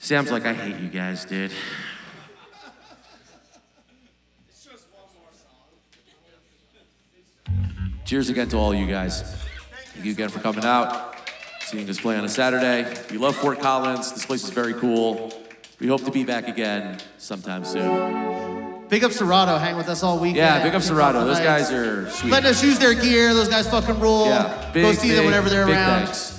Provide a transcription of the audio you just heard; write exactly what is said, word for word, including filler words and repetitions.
Sam's like, I hate you guys, dude. Cheers again to all you guys. Thank you again for coming out, seeing us play on a Saturday. If you love Fort Collins, this place is very cool. We hope to be back again sometime soon. Big up Serato, hang with us all weekend. Yeah, big up Serato. Those guys are sweet. Letting us use their gear. Those guys fucking rule. Yeah, big, Go see big, them whenever they're big around. Thanks.